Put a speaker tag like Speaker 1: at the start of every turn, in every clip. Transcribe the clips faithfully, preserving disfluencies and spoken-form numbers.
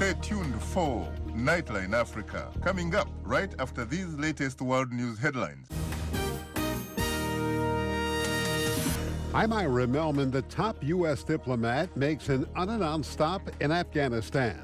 Speaker 1: Stay tuned for Nightline Africa, coming up right after these latest world news headlines.
Speaker 2: I'm Ira Melman. The top U S diplomat makes an unannounced stop in Afghanistan.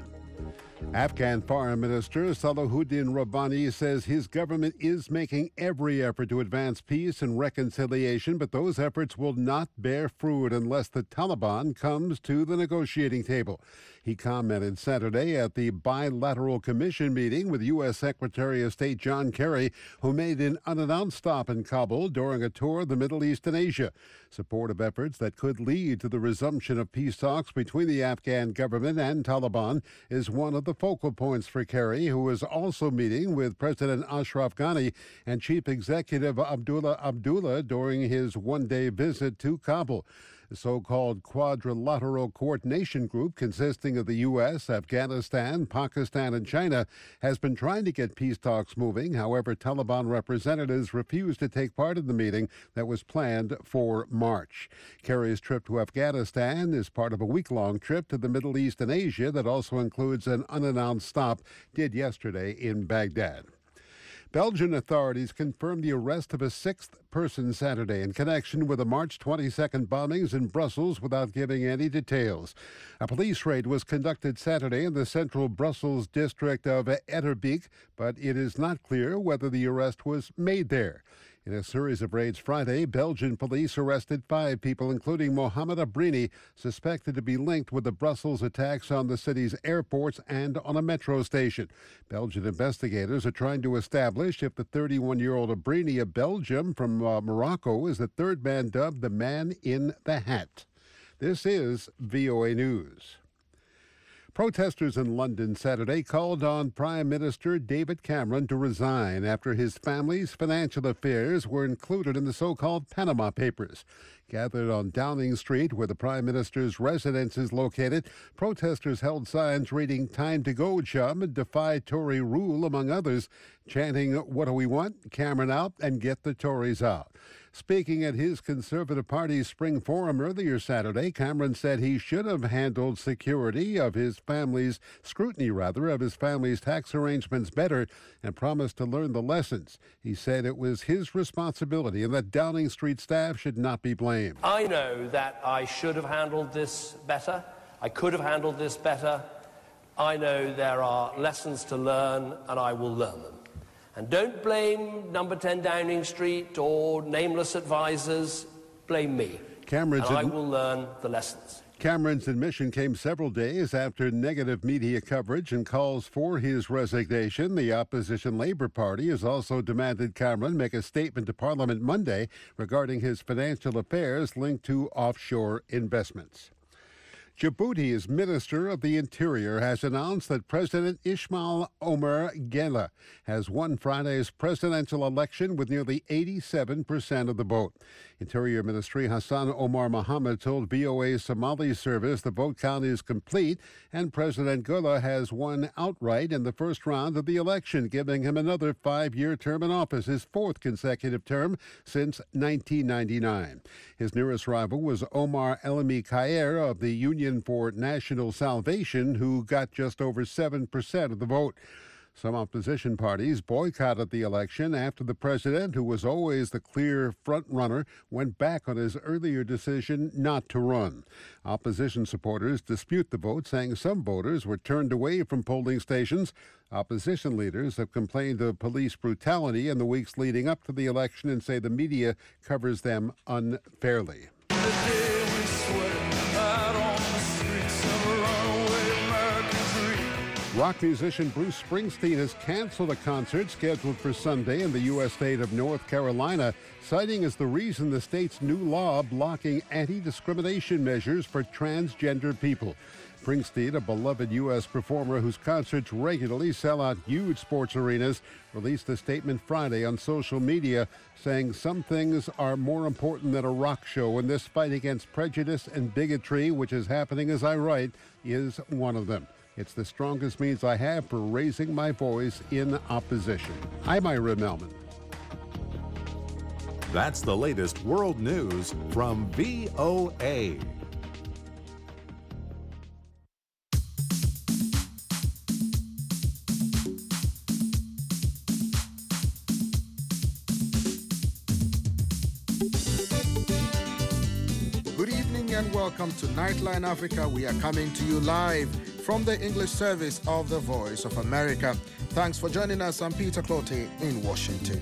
Speaker 2: Afghan Foreign Minister Salahuddin Rabbani says his government is making every effort to advance peace and reconciliation, but those efforts will not bear fruit unless the Taliban comes to the negotiating table. He commented Saturday at the bilateral commission meeting with U S. Secretary of State John Kerry, who made an unannounced stop in Kabul during a tour of the Middle East and Asia. Support of efforts that could lead to the resumption of peace talks between the Afghan government and Taliban is one of the focal points for Kerry, who is also meeting with President Ashraf Ghani and Chief Executive Abdullah Abdullah during his one-day visit to Kabul. The so-called Quadrilateral Coordination Group, consisting of the U S, Afghanistan, Pakistan, and China, has been trying to get peace talks moving. However, Taliban representatives refused to take part in the meeting that was planned for March. Kerry's trip to Afghanistan is part of a week-long trip to the Middle East and Asia that also includes an unannounced stop did yesterday in Baghdad. Belgian authorities confirmed the arrest of a sixth person Saturday in connection with the March twenty-second bombings in Brussels without giving any details. A police raid was conducted Saturday in the central Brussels district of Etterbeek, but it is not clear whether the arrest was made there. In a series of raids Friday, Belgian police arrested five people, including Mohamed Abrini, suspected to be linked with the Brussels attacks on the city's airports and on a metro station. Belgian investigators are trying to establish if the thirty-one-year-old Abrini of Belgium from uh, Morocco is the third man dubbed the Man in the Hat. This is V O A News. Protesters in London Saturday called on Prime Minister David Cameron to resign after his family's financial affairs were included in the so-called Panama Papers. Gathered on Downing Street, where the Prime Minister's residence is located, protesters held signs reading "Time to go, chum," and "Defy Tory rule," among others, chanting, "What do we want? Cameron out and get the Tories out." Speaking at his Conservative Party's spring forum earlier Saturday, Cameron said he should have handled security of his family's, scrutiny rather, of his family's tax arrangements better and promised to learn the lessons. He said it was his responsibility and that Downing Street staff should not be blamed.
Speaker 3: I know that I should have handled this better. I could have handled this better. I know there are lessons to learn, and I will learn them. And don't blame number ten Downing Street or nameless advisors. Blame me.
Speaker 2: Cameron's
Speaker 3: and I will learn the lessons.
Speaker 2: Cameron's admission came several days after negative media coverage and calls for his resignation. The opposition Labour Party has also demanded Cameron make a statement to Parliament Monday regarding his financial affairs linked to offshore investments. Djibouti's Minister of the Interior has announced that President Ismail Omar Guelleh has won Friday's presidential election with nearly eighty-seven percent of the vote. Interior Ministry Hassan Omar Mohammed told V O A's Somali service the vote count is complete and President Guelleh has won outright in the first round of the election, giving him another five-year term in office, his fourth consecutive term since nineteen ninety-nine. His nearest rival was Omar Elmi Khair of the Union for National Salvation, who got just over seven percent of the vote. Some opposition parties boycotted the election after the president, who was always the clear front-runner, went back on his earlier decision not to run. Opposition supporters dispute the vote, saying some voters were turned away from polling stations. Opposition leaders have complained of police brutality in the weeks leading up to the election and say the media covers them unfairly. Rock musician Bruce Springsteen has canceled a concert scheduled for Sunday in the U S state of North Carolina, citing as the reason the state's new law blocking anti-discrimination measures for transgender people. Springsteen, a beloved U S performer whose concerts regularly sell out huge sports arenas, released a statement Friday on social media saying some things are more important than a rock show, and this fight against prejudice and bigotry, which is happening as I write, is one of them. It's the strongest means I have for raising my voice in opposition. I'm Ira Melman.
Speaker 4: That's the latest world news from V O A.
Speaker 5: Good evening and welcome to Nightline Africa. We are coming to you live from the English service of the Voice of America. Thanks for joining us. I'm Peter Clote in Washington.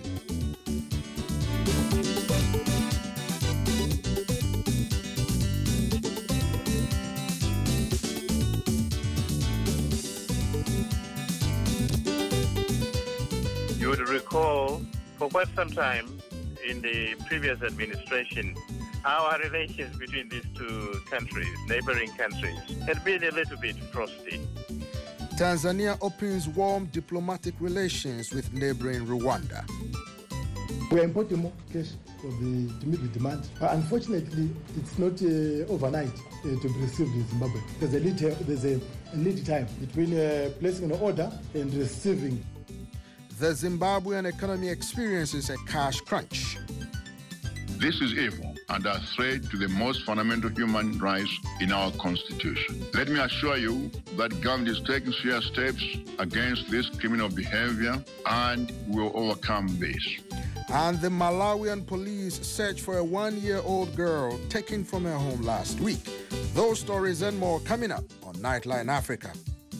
Speaker 6: You would recall for quite some time in the previous administration, our relations between these two countries, neighboring countries, had been a little bit frosty.
Speaker 5: Tanzania opens warm diplomatic relations with neighboring Rwanda.
Speaker 7: We are importing more cash for the, to meet the demand. But unfortunately, it's not uh, overnight uh, to be received in Zimbabwe. There's a lead, there's a, a lead time between uh, placing an order and receiving.
Speaker 5: The Zimbabwean economy experiences a cash crunch.
Speaker 8: This is evil and a threat to the most fundamental human rights in our Constitution. Let me assure you that government is taking serious steps against this criminal behavior and will overcome this.
Speaker 5: And the Malawian police search for a one-year-old girl taken from her home last week. Those stories and more coming up on Nightline Africa.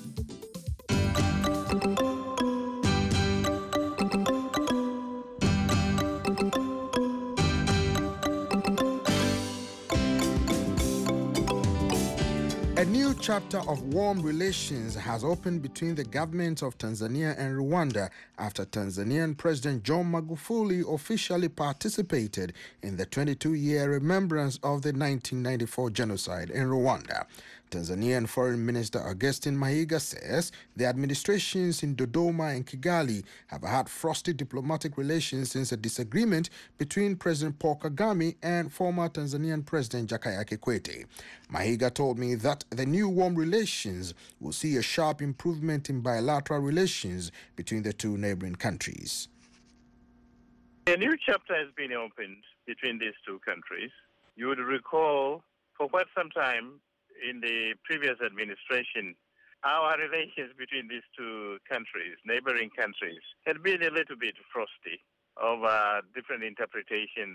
Speaker 5: A new chapter of warm relations has opened between the governments of Tanzania and Rwanda after Tanzanian President John Magufuli officially participated in the twenty-two-year remembrance of the nineteen ninety-four genocide in Rwanda. Tanzanian Foreign Minister Augustine Mahiga says the administrations in Dodoma and Kigali have had frosty diplomatic relations since a disagreement between President Paul Kagame and former Tanzanian President Jakaya Kikwete. Mahiga told me that the new warm relations will see a sharp improvement in bilateral relations between the two neighboring countries.
Speaker 6: A new chapter has been opened between these two countries. You would recall for quite some time in the previous administration, our relations between these two countries, neighboring countries, had been a little bit frosty over different interpretations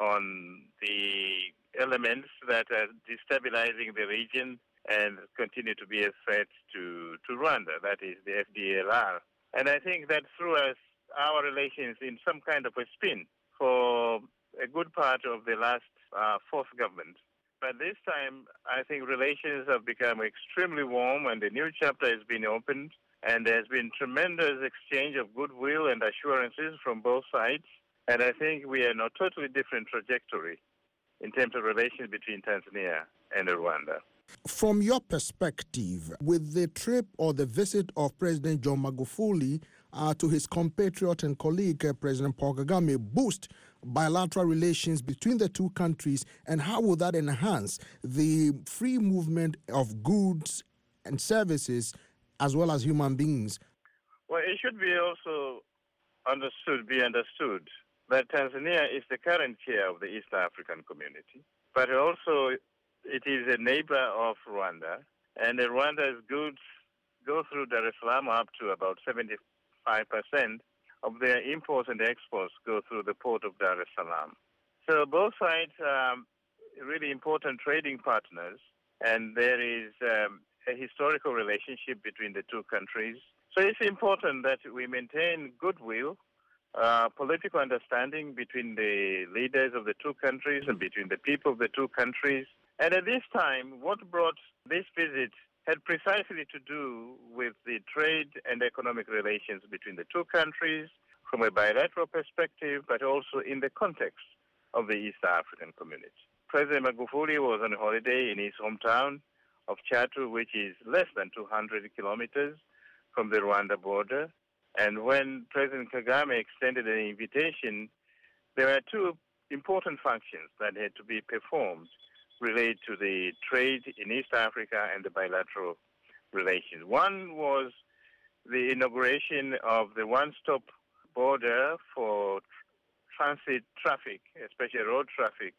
Speaker 6: on the elements that are destabilizing the region and continue to be a threat to, to Rwanda, that is the F D L R. And I think that threw us, our relations in some kind of a spin for a good part of the last uh, fourth government. But this time, I think relations have become extremely warm and a new chapter has been opened, and there's been tremendous exchange of goodwill and assurances from both sides. And I think we are on a totally different trajectory in terms of relations between Tanzania and Rwanda.
Speaker 5: From your perspective, with the trip or the visit of President John Magufuli uh, to his compatriot and colleague, uh, President Paul Kagame, boost bilateral relations between the two countries, and how will that enhance the free movement of goods and services as well as human beings?
Speaker 6: Well, it should be also understood, be understood that Tanzania is the current chair of the East African Community, but also it is a neighbor of Rwanda, and Rwanda's goods go through Dar es Salaam up to about seventy-five percent of their imports and exports go through the port of Dar es Salaam. So both sides are really important trading partners, and there is um, a historical relationship between the two countries. So it's important that we maintain goodwill, uh, political understanding between the leaders of the two countries and between the people of the two countries. And at this time, what brought this visit had precisely to do with the trade and economic relations between the two countries from a bilateral perspective, but also in the context of the East African Community. President Magufuli was on holiday in his hometown of Chatu, which is less than two hundred kilometers from the Rwanda border. And when President Kagame extended an invitation, there were two important functions that had to be performed related to the trade in East Africa and the bilateral relations. One was the inauguration of the one-stop border for transit traffic, especially road traffic,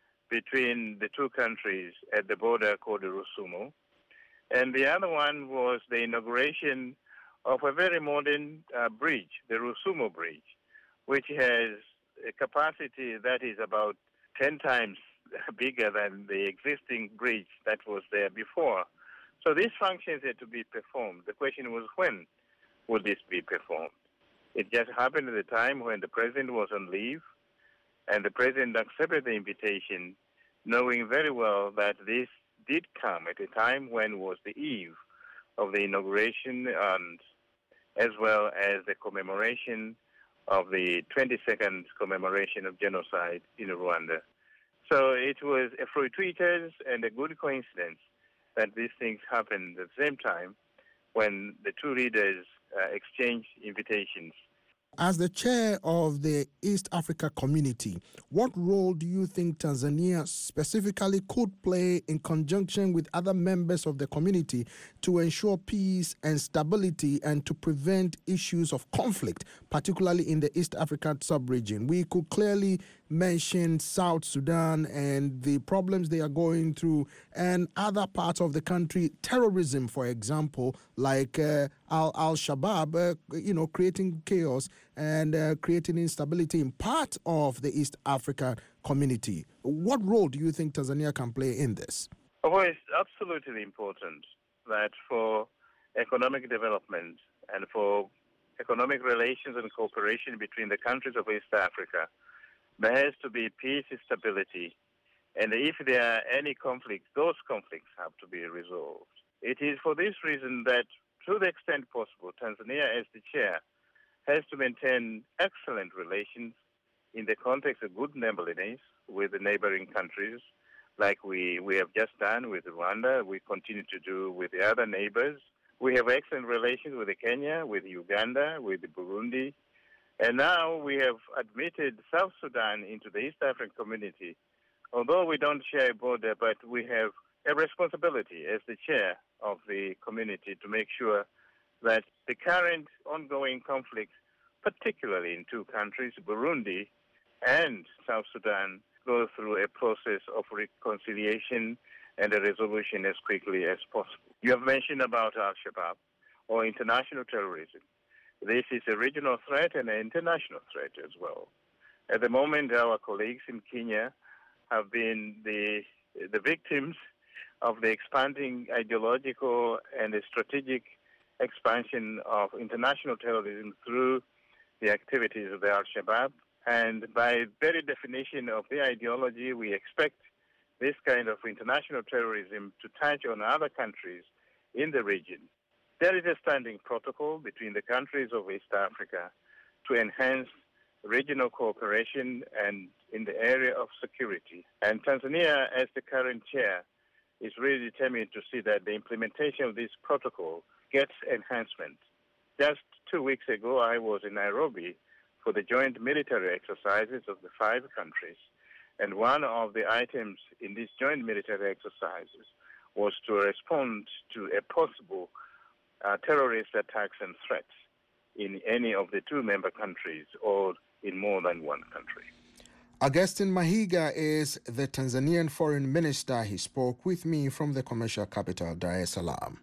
Speaker 6: between the two countries at the border called the Rusumo. And the other one was the inauguration of a very modern uh, bridge, the Rusumo Bridge, which has a capacity that is about ten times bigger than the existing bridge that was there before. So these functions had to be performed. The question was, when will this be performed? It just happened at the time when the president was on leave, and the president accepted the invitation, knowing very well that this did come at a time when it was the eve of the inauguration and as well as the commemoration of the twenty-second commemoration of genocide in Rwanda. So it was a fortuitous and a good coincidence that these things happened at the same time when the two leaders uh, exchanged invitations.
Speaker 5: As the chair of the East Africa Community, what role do you think Tanzania specifically could play in conjunction with other members of the community to ensure peace and stability and to prevent issues of conflict, particularly in the East African sub-region? We could clearly mention South Sudan and the problems they are going through, and other parts of the country, terrorism, for example, like uh, Al Al-Shabaab, uh, you know, creating chaos and uh, creating instability in part of the East Africa community. What role do you think Tanzania can play in this?
Speaker 6: Well, it's absolutely important that for economic development and for economic relations and cooperation between the countries of East Africa, there has to be peace and stability. And if there are any conflicts, those conflicts have to be resolved. It is for this reason that, to the extent possible, Tanzania, as the chair, has to maintain excellent relations in the context of good neighborliness with the neighboring countries, like we, we have just done with Rwanda. We continue to do with the other neighbors. We have excellent relations with Kenya, with Uganda, with Burundi. And now we have admitted South Sudan into the East African community. Although we don't share a border, but we have a responsibility as the chair of the community to make sure that the current ongoing conflicts, particularly in two countries, Burundi and South Sudan, go through a process of reconciliation and a resolution as quickly as possible. You have mentioned about Al-Shabaab or international terrorism. This is a regional threat and an international threat as well. At the moment, our colleagues in Kenya have been the the victims of the expanding ideological and the strategic expansion of international terrorism through the activities of the Al-Shabaab. And by very definition of the ideology, we expect this kind of international terrorism to touch on other countries in the region. There is a standing protocol between the countries of East Africa to enhance regional cooperation and in the area of security. And Tanzania, as the current chair, is really determined to see that the implementation of this protocol gets enhancement. Just two weeks ago, I was in Nairobi for the joint military exercises of the five countries. And one of the items in these joint military exercises was to respond to a possible uh, terrorist attacks and threats in any of the two member countries or in more than one country.
Speaker 5: Augustine Mahiga is the Tanzanian foreign minister. He spoke with me from the commercial capital, Dar es Salaam.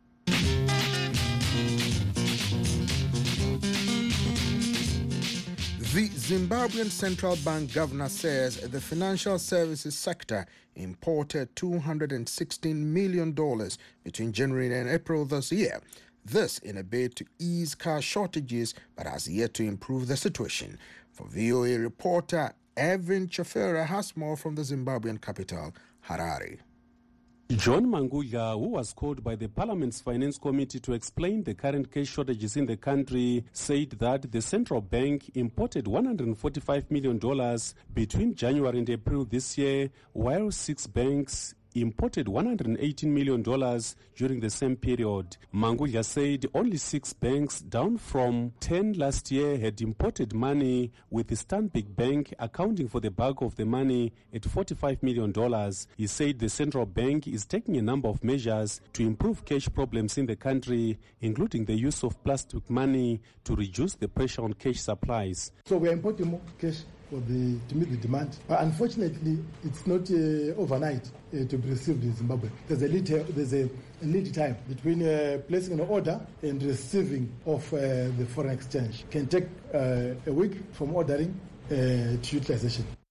Speaker 5: The Zimbabwean Central Bank governor says the financial services sector imported two hundred sixteen million dollars between January and April this year. This in a bid to ease cash shortages, but has yet to improve the situation. For V O A reporter Evan Chafera has more from the Zimbabwean capital, Harare.
Speaker 9: John Mangudla, who was called by the Parliament's Finance Committee to explain the current cash shortages in the country, said that the central bank imported one hundred forty-five million dollars between January and April this year, while six banks imported one hundred eighteen million dollars during the same period. Mangudla said only six banks, down from ten last year, had imported money, with the Stanbic Bank accounting for the bulk of the money at forty-five million dollars. He said the central bank is taking a number of measures to improve cash problems in the country, including the use of plastic money to reduce the pressure on cash supplies.
Speaker 7: So we are importing more cash for the, to meet the demand. But unfortunately, it's not uh, overnight uh, to be received in Zimbabwe. There's a lead, there's a, a lead time between uh, placing an order and receiving of uh, the foreign exchange. Can take uh, a week from ordering uh, to utilization.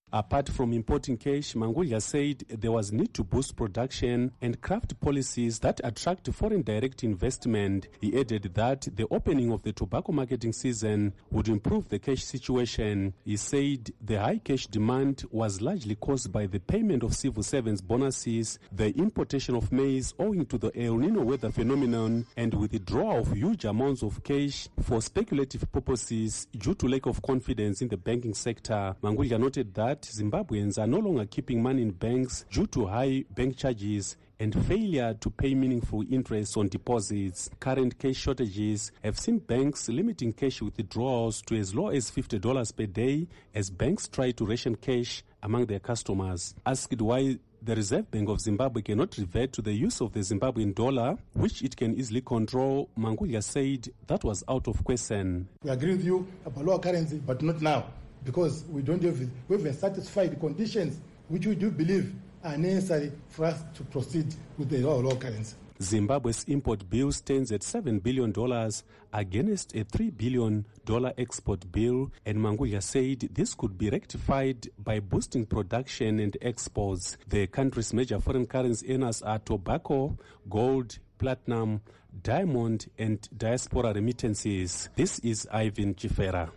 Speaker 9: Apart from importing cash, Mangulya said there was need to boost production and craft policies that attract foreign direct investment. He added that the opening of the tobacco marketing season would improve the cash situation. He said the high cash demand was largely caused by the payment of civil servants' bonuses, the importation of maize owing to the El Nino weather phenomenon, and withdrawal of huge amounts of cash for speculative purposes due to lack of confidence in the banking sector. Mangulya noted that Zimbabweans are no longer keeping money in banks due to high bank charges and failure to pay meaningful interest on deposits. Current cash shortages have seen banks limiting cash withdrawals to as low as fifty dollars per day as banks try to ration cash among their customers. Asked why the Reserve Bank of Zimbabwe cannot revert to the use of the Zimbabwean dollar, which it can easily control, Mangulya said that was out of question.
Speaker 7: We agree with you about lower currency, but not now, because we don't have, we haven't satisfied the conditions which we do believe are necessary for us to proceed with the lower, lower currency.
Speaker 9: Zimbabwe's import bill stands at seven billion dollars against a three billion dollars export bill, and Mangulya said this could be rectified by boosting production and exports. The country's major foreign currency earners are tobacco, gold, platinum, diamond, and diaspora remittances. This is Ivan Chifera.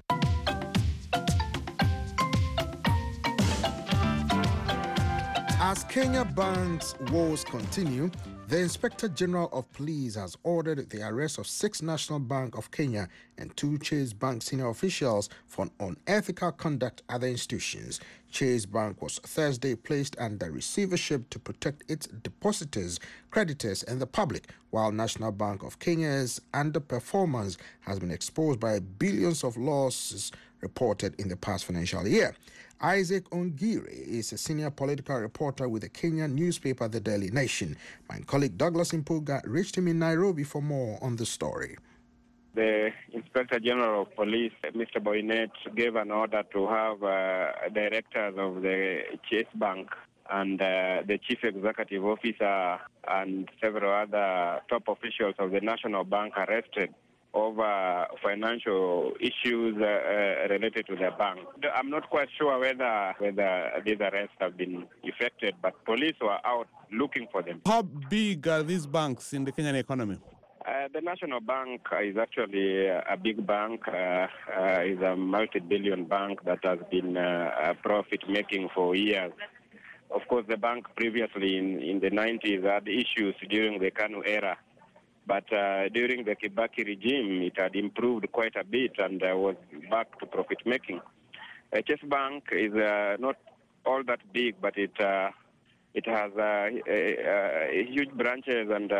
Speaker 5: As Kenya banks' woes continue, the Inspector General of Police has ordered the arrest of six National Bank of Kenya and two Chase Bank senior officials for unethical conduct at the institutions. Chase Bank was Thursday placed under receivership to protect its depositors, creditors, and the public, while National Bank of Kenya's underperformance has been exposed by billions of losses reported in the past financial year. Isaac Ongire is a senior political reporter with the Kenyan newspaper The Daily Nation. My colleague Douglas Impuga reached him in Nairobi for more on the story.
Speaker 10: The Inspector General of Police, Mister Boynet, gave an order to have uh, directors of the Chase Bank and uh, the Chief Executive Officer and several other top officials of the National Bank arrested over financial issues uh, uh, related to the bank. I'm not quite sure whether whether these arrests have been effected, but police were out looking for them.
Speaker 11: How big are these banks in the Kenyan economy?
Speaker 10: Uh, the National Bank is actually a big bank. Uh, uh, is a multi-billion bank that has been uh, profit-making for years. Of course, the bank previously in, in the nineties had issues during the KANU era. But uh, during the Kibaki regime, it had improved quite a bit and uh, was back to profit-making. Uh, Chase Bank is uh, not all that big, but it uh, it has uh, uh, huge branches and uh,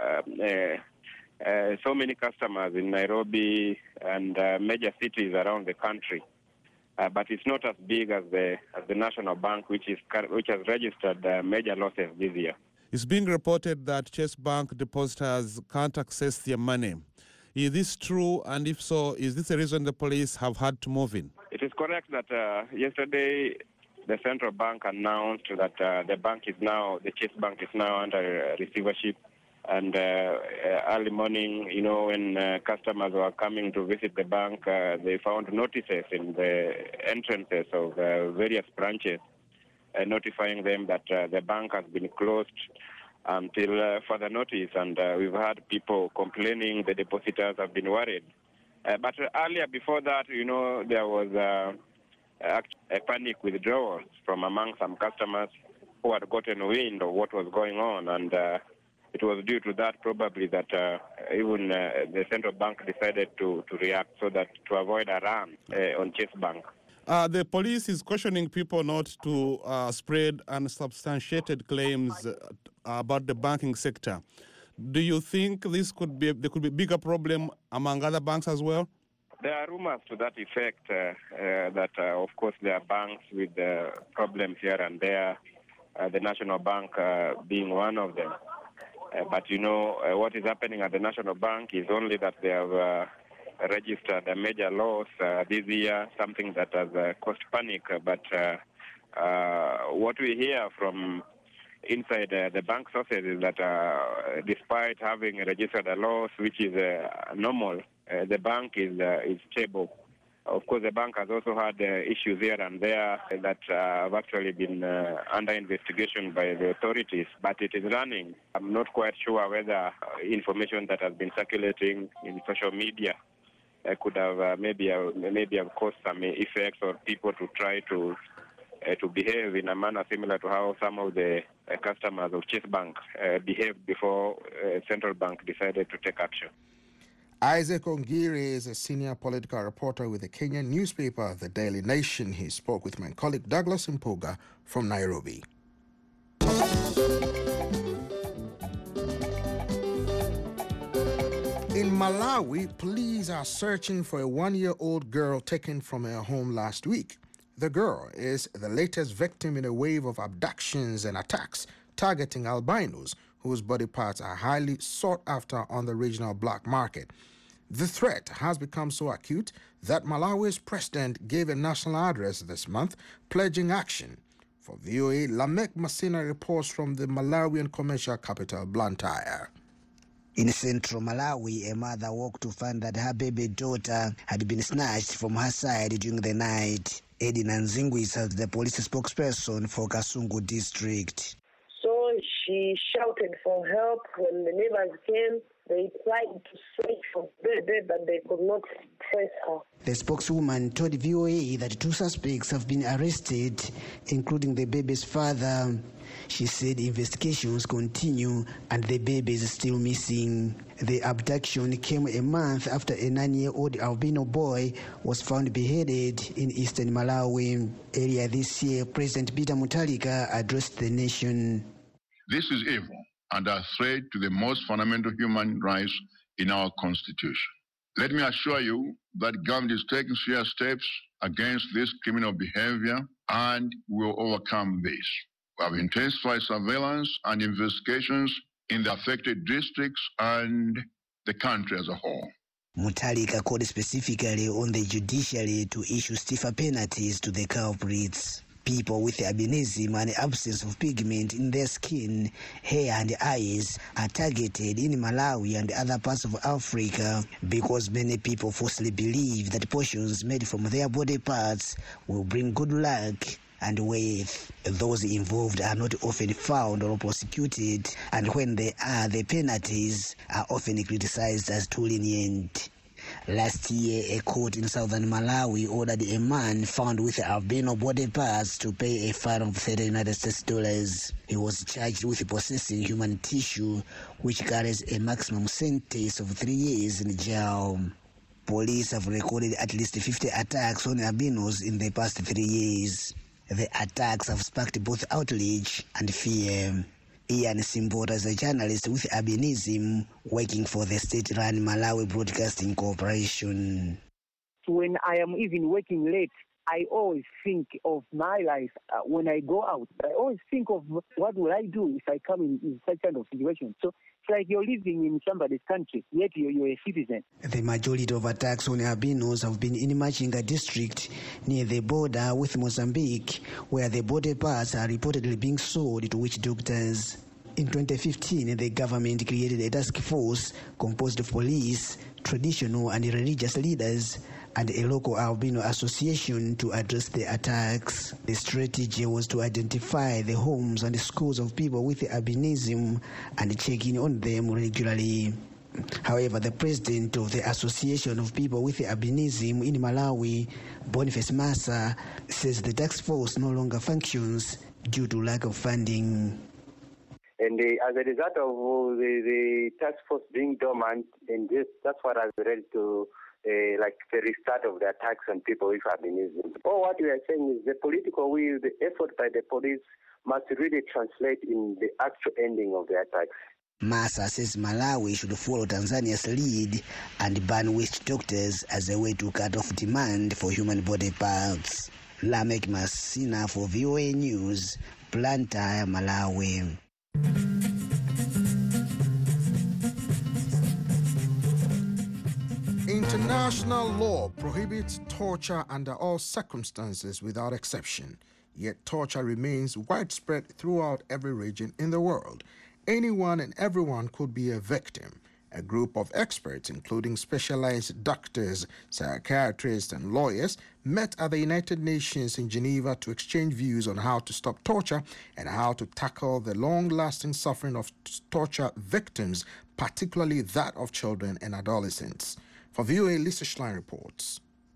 Speaker 10: uh, uh, so many customers in Nairobi and uh, major cities around the country. Uh, but it's not as big as the as the National Bank, which is which has registered uh, major losses this year.
Speaker 11: It's being reported that Chase Bank depositors can't access their money. Is this true? And if so, is this the reason the police have had to move in?
Speaker 10: It is correct that uh, yesterday the central bank announced that uh, the bank is now, the Chase Bank is now under receivership. And uh, early morning, you know, when uh, customers were coming to visit the bank, uh, they found notices in the entrances of uh, various branches uh, notifying them that uh, the bank has been closed until uh, further notice. And uh, we've had people complaining, the depositors have been worried. Uh, but earlier, before that, you know, there was uh, a panic withdrawals from among some customers who had gotten wind of what was going on. And uh, it was due to that probably that uh, even uh, the central bank decided to, to react so that to avoid a run uh, on Chase Bank.
Speaker 11: Uh, the police is cautioning people not to uh, spread unsubstantiated claims uh, about the banking sector. Do you think this could be there could be a bigger problem among other banks as well?
Speaker 10: There are rumors to that effect uh, uh, that, uh, of course, there are banks with uh, problems here and there, uh, the National Bank uh, being one of them. Uh, but, you know, uh, what is happening at the National Bank is only that they have uh, registered a major loss uh, this year, something that has uh, caused panic. But uh, uh, what we hear from inside uh, the bank sources is that uh, despite having registered a loss, which is uh, normal, uh, the bank is uh, is stable. Of course, the bank has also had uh, issues here and there that uh, have actually been uh, under investigation by the authorities, but it is running. I'm not quite sure whether information that has been circulating in social media uh, could have uh, maybe uh, maybe have caused some effects or people to try to uh, to behave in a manner similar to how some of the uh, customers of Chase Bank uh, behaved before uh, Central Bank decided to take action.
Speaker 5: Isaac Ongiri is a senior political reporter with the Kenyan newspaper The Daily Nation. He spoke with my colleague Douglas Mpuga from Nairobi. In Malawi, police are searching for a one-year-old girl taken from her home last week. The girl is the latest victim in a wave of abductions and attacks targeting albinos, whose body parts are highly sought after on the regional black market. The threat has become so acute that Malawi's president gave a national address this month pledging action. For V O A, Lamek Masina reports from the Malawian commercial capital, Blantyre.
Speaker 12: In central Malawi, a mother woke to find that her baby daughter had been snatched from her side during the night. Edina Nzingwis is the police spokesperson for Kasungu district.
Speaker 13: So she shouted for help. When the neighbors came, they tried to search for baby, but they could not trace her.
Speaker 12: The spokeswoman told V O A that two suspects have been arrested, including the baby's father. She said investigations continue and the baby is still missing. The abduction came a month after a nine-year-old albino boy was found beheaded in eastern Malawi. Earlier this year, President Peter Mutharika addressed the nation.
Speaker 8: This is evil and a threat to the most fundamental human rights in our Constitution. Let me assure you that government is taking serious steps against this criminal behavior and will overcome this. We have intensified surveillance and investigations in the affected districts and the country as a whole.
Speaker 12: Mutharika called specifically on the judiciary to issue stiffer penalties to the culprits. People with albinism and absence of pigment in their skin, hair and eyes are targeted in Malawi and other parts of Africa because many people falsely believe that portions made from their body parts will bring good luck and wealth. Those involved are not often found or prosecuted, and when they are, the penalties are often criticized as too lenient. Last year, a court in southern Malawi ordered a man found with albino body parts to pay a fine of thirty United States dollars. He was charged with possessing human tissue, which carries a maximum sentence of three years in jail. Police have recorded at least fifty attacks on albinos in the past three years. The attacks have sparked both outrage and fear. Ian Simbota is a journalist with albinism working for the state-run Malawi Broadcasting Corporation.
Speaker 14: When I am even working late, I always think of my life uh, when I go out. I always think of what will I do if I come in, in such kind of situation. So it's like you're living in somebody's country, yet you're, you're a citizen.
Speaker 12: The majority of attacks on albinos have been in Machinga district near the border with Mozambique, where the body parts are reportedly being sold to witch doctors. In twenty fifteen, the government created a task force composed of police, traditional and religious leaders, and a local albino association to address the attacks. The strategy was to identify the homes and schools of people with albinism and check in on them regularly. However, the president of the Association of People with Albinism in Malawi, Boniface Massa, says the task force no longer functions due to lack of funding.
Speaker 15: And uh, as a result of uh, the, the task force being dormant, and this, that's what has led to uh, like the restart of the attacks on people with albinism. All what we are saying is the political will, the effort by the police must really translate in the actual ending of the attacks.
Speaker 12: Massa says Malawi should follow Tanzania's lead and ban witch doctors as a way to cut off demand for human body parts. Lamek Masina for V O A News, Blantyre, Malawi.
Speaker 5: International law prohibits torture under all circumstances without exception. Yet torture remains widespread throughout every region in the world. Anyone and everyone could be a victim. A group of experts, including specialized doctors, psychiatrists, and lawyers, met at the United Nations in Geneva to exchange views on how to stop torture and how to tackle the long-lasting suffering of torture victims, particularly that of children and adolescents. For V O A, Lisa Schlein reports.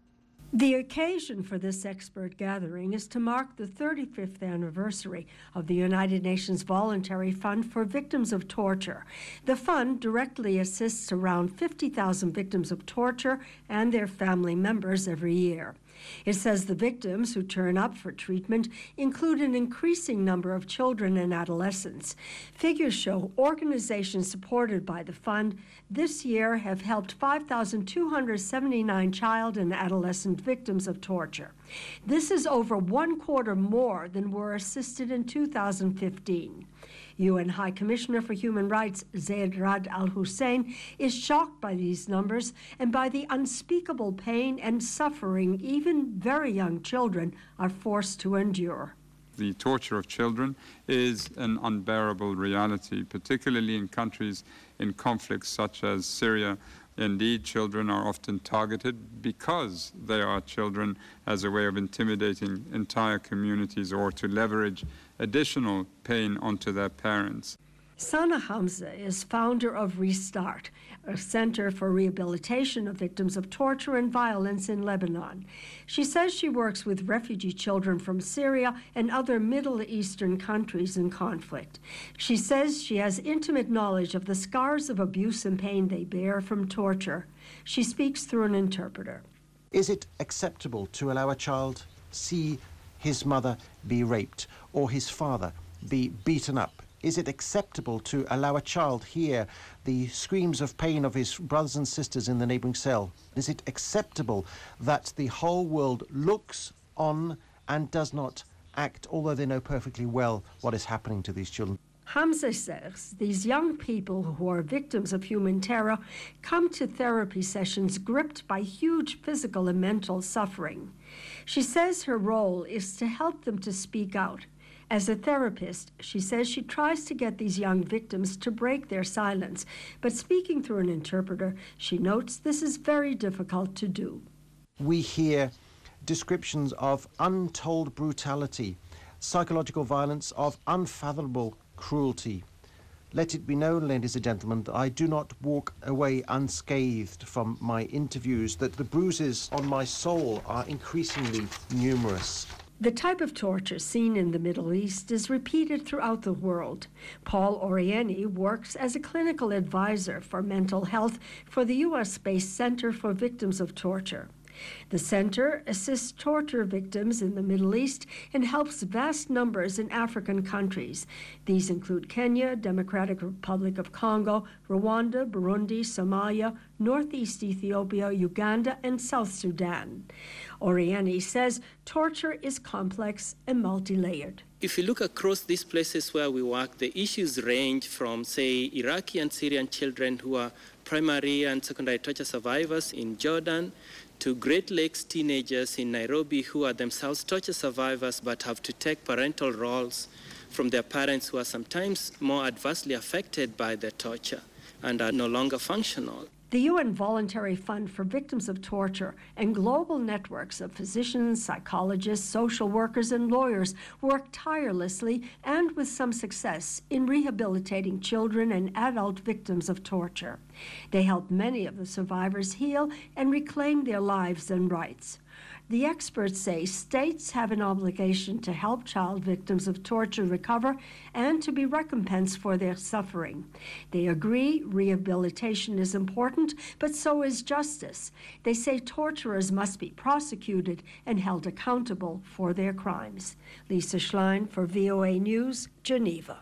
Speaker 16: The occasion for this expert gathering is to mark the thirty-fifth anniversary of the United Nations Voluntary Fund for Victims of Torture. The fund directly assists around fifty thousand victims of torture and their family members every year. It says the victims who turn up for treatment include an increasing number of children and adolescents. Figures show organizations supported by the fund this year have helped five thousand two hundred seventy-nine child and adolescent victims of torture. This is over one quarter more than were assisted in two thousand fifteen. U N High Commissioner for Human Rights Zeid Ra'ad Al Hussein is shocked by these numbers and by the unspeakable pain and suffering even very young children are forced to endure.
Speaker 17: The torture of children is an unbearable reality, particularly in countries in conflicts such as Syria. Indeed, children are often targeted because they are children as a way of intimidating entire communities or to leverage additional pain onto their parents.
Speaker 16: Sana Hamza is founder of Restart, a center for rehabilitation of victims of torture and violence in Lebanon. She says she works with refugee children from Syria and other Middle Eastern countries in conflict. She says she has intimate knowledge of the scars of abuse and pain they bear from torture. She speaks through an interpreter.
Speaker 18: Is it acceptable to allow a child see his mother be raped or his father be beaten up? Is it acceptable to allow a child hear the screams of pain of his brothers and sisters in the neighbouring cell? Is it acceptable that the whole world looks on and does not act, although they know perfectly well what is happening to these children?
Speaker 16: Hamza says these young people who are victims of human terror come to therapy sessions gripped by huge physical and mental suffering. She says her role is to help them to speak out. As a therapist, she says she tries to get these young victims to break their silence, but speaking through an interpreter, she notes this is very difficult to do.
Speaker 18: We hear descriptions of untold brutality, psychological violence, of unfathomable cruelty. Let it be known, ladies and gentlemen, that I do not walk away unscathed from my interviews, that the bruises on my soul are increasingly numerous.
Speaker 16: The type of torture seen in the Middle East is repeated throughout the world. Paul Orieni works as a clinical advisor for mental health for the U S-based Center for Victims of Torture. The center assists torture victims in the Middle East and helps vast numbers in African countries. These include Kenya, Democratic Republic of Congo, Rwanda, Burundi, Somalia, Northeast Ethiopia, Uganda, and South Sudan. Orieni says torture is complex and multi-layered.
Speaker 19: If you look across these places where we work, the issues range from, say, Iraqi and Syrian children who are primary and secondary torture survivors in Jordan, to Great Lakes teenagers in Nairobi who are themselves torture survivors but have to take parental roles from their parents who are sometimes more adversely affected by the torture and are no longer functional.
Speaker 16: The U N Voluntary Fund for Victims of Torture and global networks of physicians, psychologists, social workers, and lawyers work tirelessly and with some success in rehabilitating children and adult victims of torture. They help many of the survivors heal and reclaim their lives and rights. The experts say states have an obligation to help child victims of torture recover and to be recompensed for their suffering. They agree rehabilitation is important, but so is justice. They say torturers must be prosecuted and held accountable for their crimes. Lisa Schlein for V O A News, Geneva.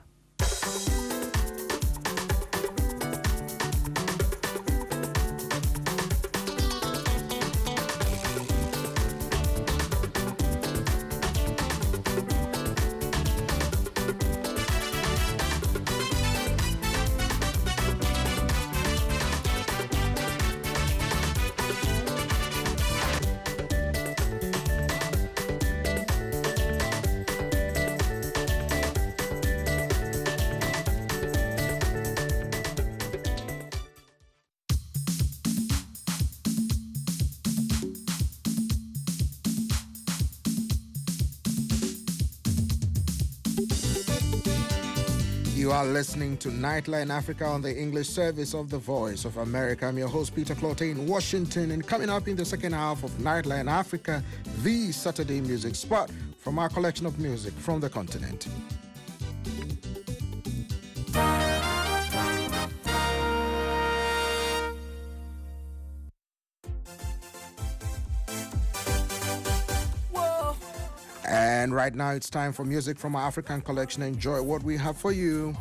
Speaker 5: You are listening to Nightline Africa on the English service of the Voice of America. I'm your host, Peter Clottey in Washington. And coming up in the second half of Nightline Africa, the Saturday music spot from our collection of music from the continent. And right now it's time for music from our African collection. Enjoy what we have for you.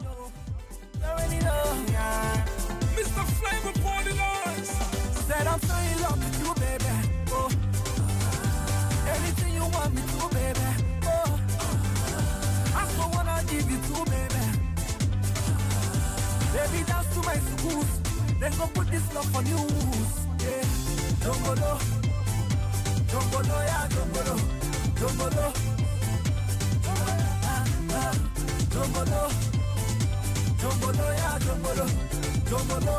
Speaker 20: Mister Flavor Party Lines said I'm so in love with you, baby. Oh, anything you want me to, baby. Oh, ask for what I'll give you to, baby. Baby, dance to my schools. Then go put this love on news. Yeah, Jongolo, Jongolo, yeah, Jongolo, Jongolo, Jongolo. Jongolo, yeah, Jongolo, Jongolo.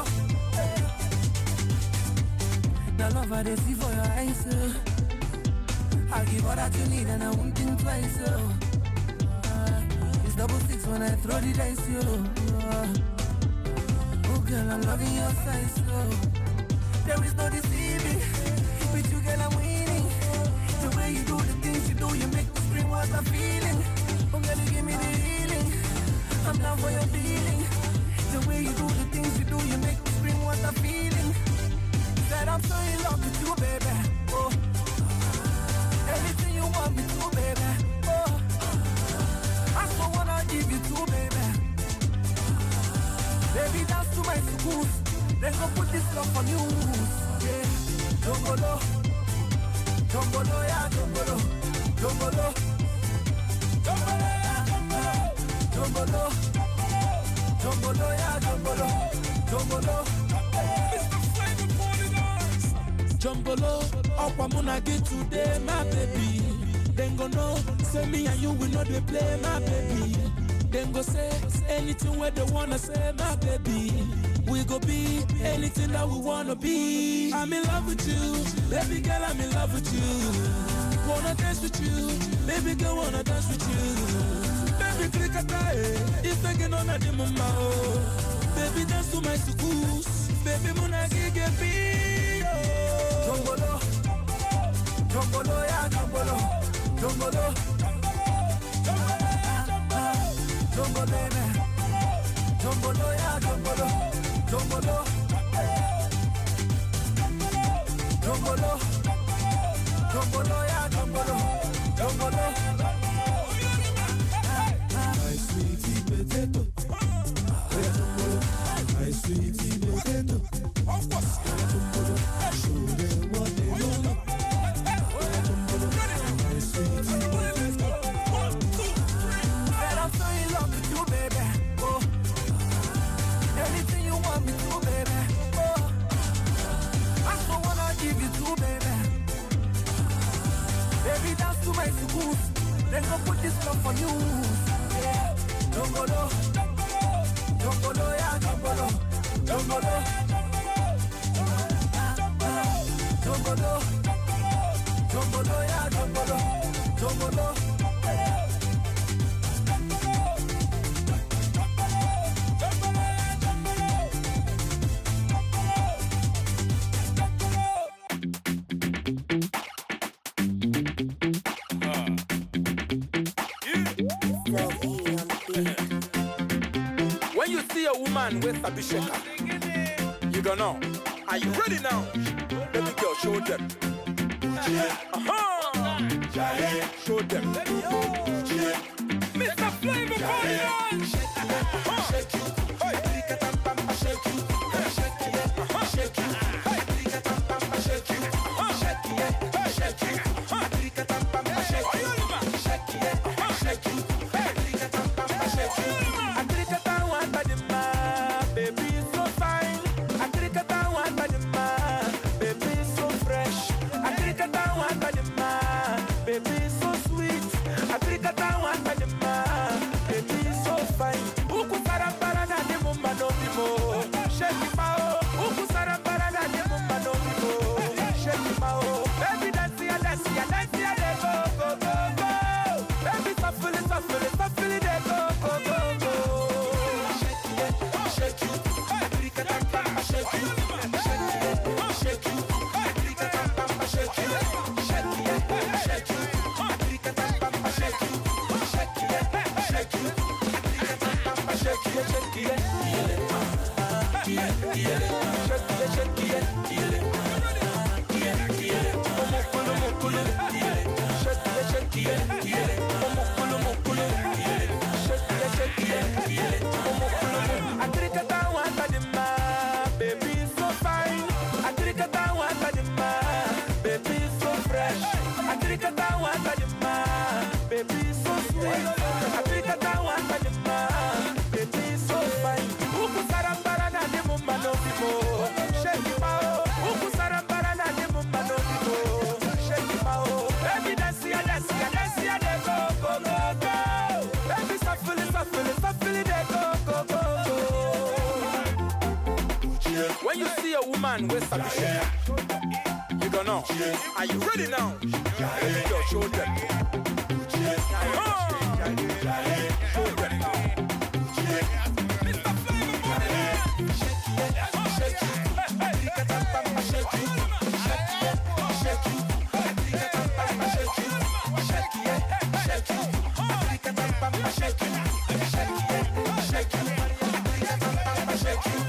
Speaker 20: The love I see for your eyes, uh. I give all that you need and I won't think twice, uh. Uh, it's double six when I throw the dice, yo. Uh, oh girl, I'm loving your size, uh. There is no deceiving. With you, girl, I'm winning. The way you do the things you do, you make me scream what I'm feeling. Oh girl, you give me the healing. I'm down for your feeling. The way you do the things you do, you make me scream what I'm feeling. Said I'm so in love with you, baby. Oh, everything you want me to, baby. Oh, ask for what I'll give you to, baby. Baby, dance to my schools. Then go put this love on news. Yeah, Jongolo, Jongolo, yeah, Jongolo, Jongolo, Jongolo, Jongolo, Jongolo, yeah, Jongolo, Jongolo. Mister Flavor Party Lines. Jongolo, up I'm gonna get today, my baby. Then go know, say me and you will not they play, my baby. Then go say anything where they wanna say, my baby. We go be anything that we wanna be. I'm in love with you, baby girl, I'm in love with you. Wanna dance with you, baby girl, wanna dance with you. Baby click a tie, if taking on a dimma. Baby dance to my schools, baby muna gige be. Jongolo, Jongolo, yeah, Jongolo, Jongolo, Jongolo, baby, Jongolo, yeah, Jongolo, Jongolo, Jongolo, Jongolo, yeah, Jongolo, Jongolo. My sweetie potato, my sweetie potato. Of course, show them what they know. My sweetie potato. Said I'm so in love with you, baby. Oh, anything you want me to, baby. Oh, ask for what I'll give you to, baby. Baby, dance to my schools. Then go put this love on you. Yeah, Jongolo, Jongolo, yeah, Jongolo, Jongolo, Jongolo, Jongolo, yeah, Jongolo, Jongolo. When you see a woman with a bishaka, you don't know. Are you ready now? Baby girl, show them. Uh-huh. Show them. Mister Flavor Party Lines. Shake you. Hey. Shake you. Shake you. Shake you. Hey. Shake you. Shake you. Shake you. Shake you. Shake you. Baby, so fine. Uku sarapa shake you. Africa Papa shake you. Shake you, shake you. Africa Papa shake you. Shake you, shake you. Africa Papa shake you, shake you. Shake you, shake you. Mokulu mokulu. Shake you, shake you. Mokulu mokulu. Shake you, shake you. Mokulu mokulu. Africa Papa baby so fine. Africa Papa baby so fresh. Africa Papa baby so sweet. Africa Papa baby so fine. Uku sarambara na de mumba no bimo. Shake it out. Uku sarambara na de mumba no bimo. Shake it out. Baby dance ya dance ya dance ya de go go go go. Baby shuffle it shuffle it shuffle it de go go go go. When you see a woman with some shit, you gonna know. Are you ready now? Yo, show them. Show them now. Mister Flavor Money. Shake it, shake it. Shake it, shake it. Shake it, shake it. Shake it, shake it. Shake it, shake it. Shake it, shake it. Shake it.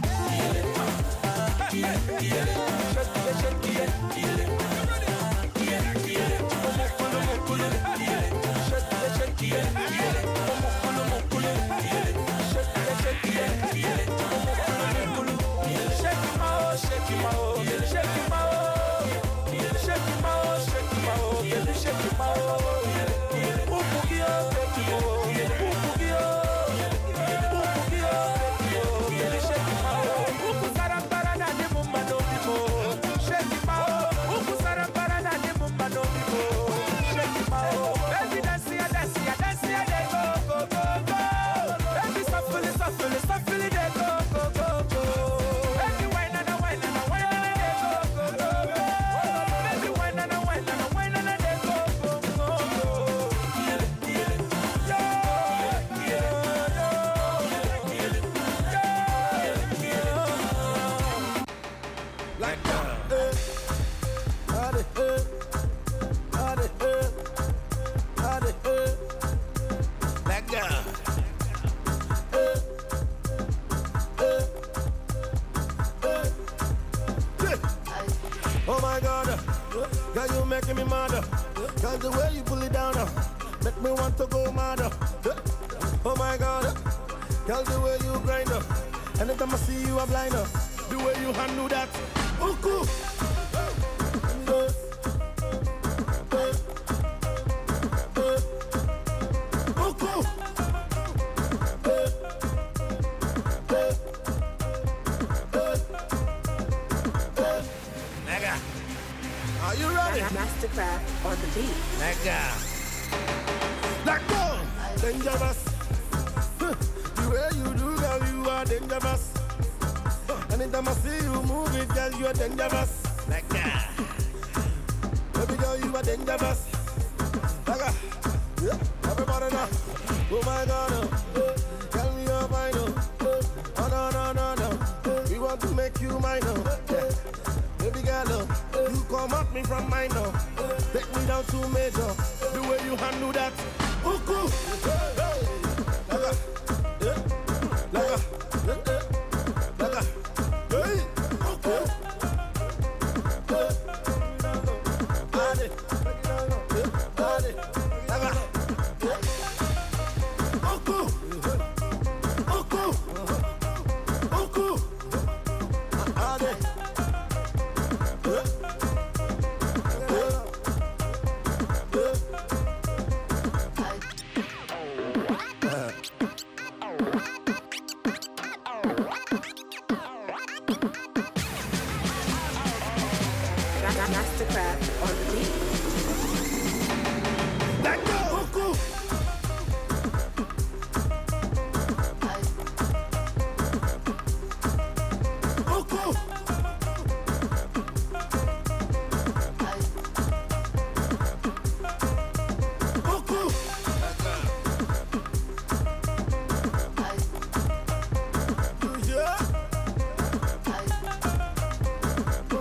Speaker 21: Oh my God, girl, you making me mad. Girl, the way you pull it down, make me want to go mad. Oh my God, girl, the way you grind. Anytime I see you, I'm blind. The way you handle that, oh cool. Oh cool. Are you ready?
Speaker 22: Mastercraft on the beat.
Speaker 21: Nigga. Let go. Dangerous. The way you do, girl, you are dangerous. Anytime I see you move it, girl, you are dangerous. Nigga. Baby girl, you are dangerous. Nigga. Yeah. Everybody now. Oh my God. Oh. Tell me your mind. Oh. Oh no, no, no, no. We want to make you mine. Oh. Yeah. Baby girl, uh, you come at me from mine now. Uh, take me down to major. The way you handle that. Oh, cool. Laga. Laga. Laga. Hey. Okay. Ade. Ade. Laga. Oh, cool. Oh, cool. Oh, cool. Ade.
Speaker 22: Mastercraft on the beat.
Speaker 21: Let go. Oh, cool. Oh, cool. Yeah.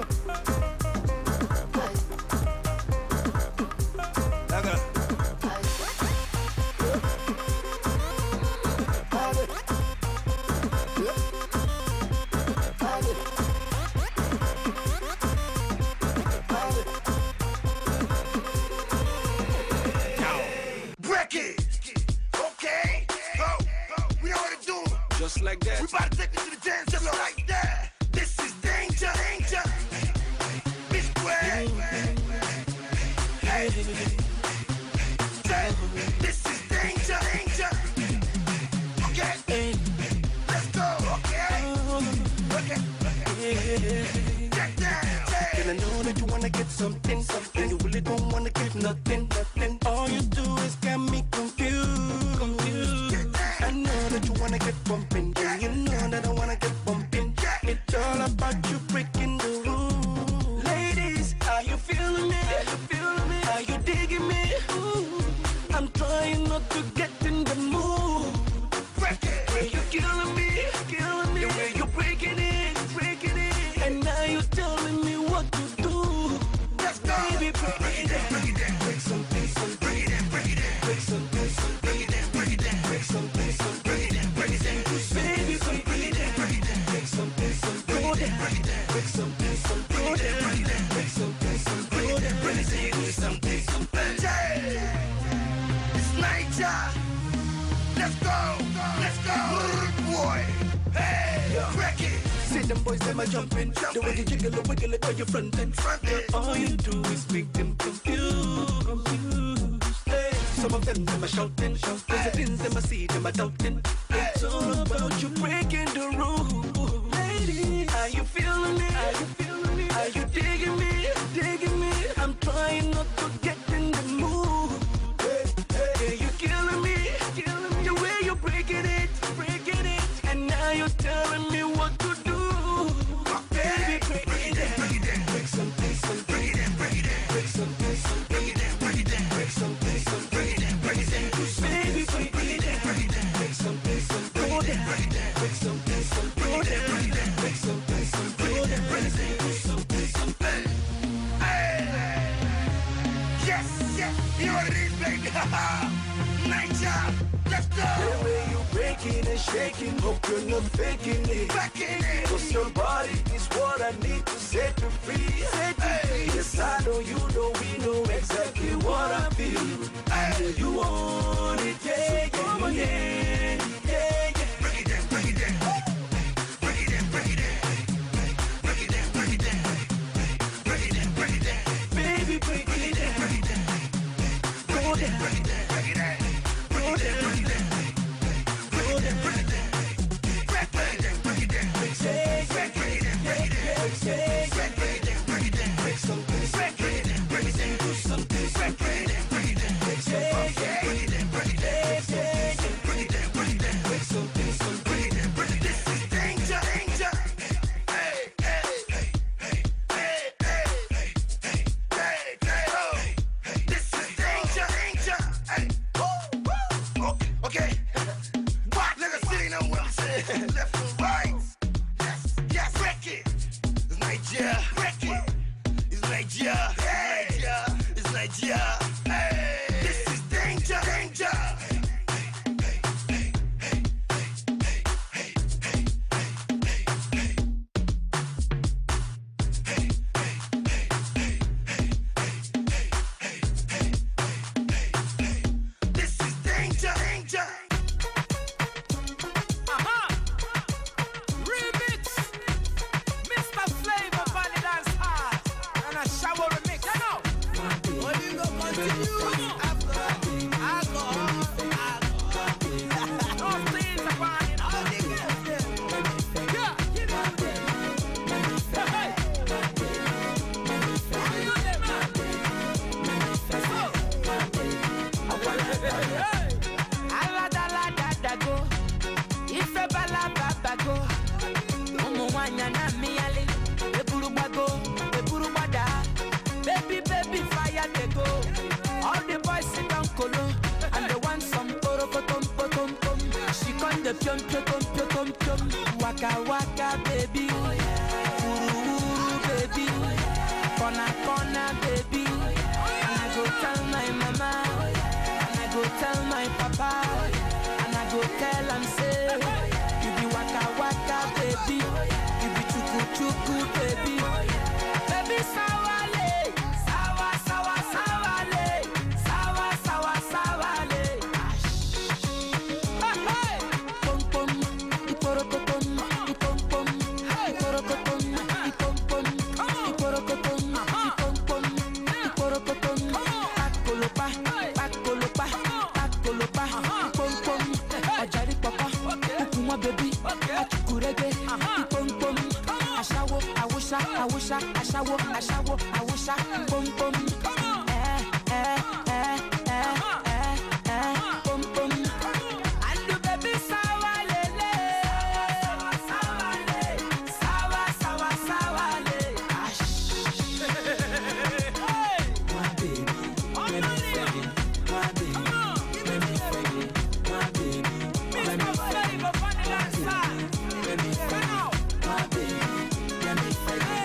Speaker 20: Say, this is danger, danger. Okay, hey. Let's go. Okay, okay, okay. Get down.
Speaker 21: And I know that you wanna get something, something. You really don't wanna get nothing, nothing. All you do is get me confused, confused. I know that you wanna get bumping, and you know that I wanna get bumping. It's all about you breaking the rules. Ladies, are you feeling me? Are you feeling me? Are you digging me? Ooh. I'm trying not to get in the mood. Where you killing me, killing me. The way you breaking it, breaking it. And now you telling me what to do.
Speaker 20: Let's go.
Speaker 21: Baby, break it down, break it down, break something, some break it down, break it down, break something, some break it down, break it down, break something, some break it down, break it down. Baby, break it down, break it down, break something, some break it down, break it down, break something, some break it down, break it down, break something, some break it down, break it down, break something, some break it down.
Speaker 20: It's Niger. Let's go. Let's go. Boy. Hey, crack it.
Speaker 21: See them boys, them a jumping. The way you jiggle and wiggle it, you're frontin'. All you do is make them confused, confused. Hey, some of them, them a shouting. Cause the things them a see, them a doubting. It's all about you breaking the rules. Lady, are you feeling me? Are you feeling me? Are you digging me? Digging me? I'm trying not to get in the mood. Hey, hey, you killing me? Killing me? The way you breaking it, breaking it. And now you're telling me what to do. Baby, break it down, break it down, break something, some break it down, break it down, break something, some break it down, break it down, break something, some break it down, break it down. Baby, break it down, break it down, break something, some break it down, break it down, break something, some break it down, break it down, break something, some break it down, break it down, something, something.
Speaker 20: Hey, yes, yes, you know what it is, baby. Niger, let's go.
Speaker 21: The way you breaking and shaking, hope you're not faking it.
Speaker 20: Backing it.
Speaker 21: Cause your body is what I need to set you free. Set you free. Yes, I know you know we know exactly what I feel.
Speaker 20: Hey,
Speaker 21: you want it, yeah, come on, yeah, yeah, yeah.
Speaker 20: Break it down, break it down. Break it down, break it down. Break it down, break it down. Break it down, break it down.
Speaker 21: Baby, break it down, break it down. Go down,
Speaker 20: break it down, break it down.
Speaker 21: go down, break it down. Go down, break it down.
Speaker 20: Break it down, break it down.
Speaker 21: Break it down, break it down.
Speaker 20: Break it down, break it down. Break it down, break it down.
Speaker 21: Break something, break it down, break it down. Do something, break it down, break it down. Break something, break it down, break it down.
Speaker 20: Break it down, break it down.
Speaker 21: Break something, some break it down, break it down.
Speaker 20: This is danger, danger. Hey, hey, hey, hey, hey, hey, hey, hey, hey, oh. This is danger, danger. Hey, woo, woo. Okay, okay. What? Let us see now what we say. Left and right. Yes, yes. Wreck it. It's Niger. Wreck it. It's Niger. Hey, it's Niger. Hey, this is danger, danger. This is danger, danger.
Speaker 1: Aha! Remix! Mister Flavor Valley Dance Hard and a shower remix. You know? What you gonna continue? After alcohol, alcohol. No things upon it. All the girls, yeah. Give it to them. Hey, hey. You them, man. Let's go. Hey. Aladaladago, ife balababago, umu wanya na miale, eburubago, eburubada, baby baby fire they go. All the boys sit down colo, and they want some porokotom potom pom. She con the pion pion pion pion, waka waka baby, uru uru baby, corner corner baby, and I go tell my mama. I go tell my papa, and I go tell him say, you be waka waka baby, you be chuku chuku baby, baby sawale, sawa sawa sawale, sawa sawa sawale. Hey hey, pom pom, iporokotom, ipom pom, iporokotom, ipom pom, iporokotom, ipom Ashawo, ashawo, awusha, boom, boom. Eh, eh, eh, eh, eh, eh, boom, boom. And the baby sawa lele. Sawa, sawa, sawa, sawa le. Ash. My baby, let me fag it. My baby, let me fag it. My baby, let me fag it. Let me fag it. My baby, let me fag it.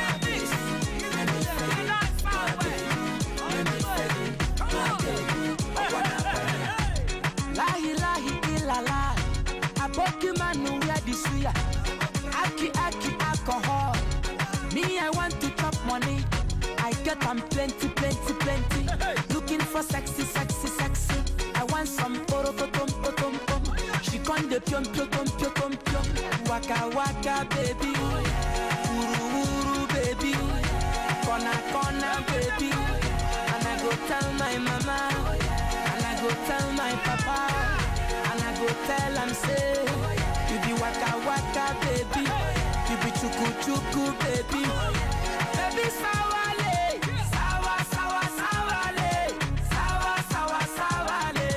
Speaker 1: Aki aki alcohol. Me, I want to chop money. I get them plenty, plenty, plenty. Looking for sexy, sexy, sexy. I want some poro tom tom tom. She con de pion pion pion pion pion. Waka waka baby, uru uru baby, kona kona baby. And I go tell my mama, and I go tell my papa, and I go tell them say. You be waka waka baby, you be chuku chuku baby, baby sawale, sawa sawa sawale, sawa sawa sawale.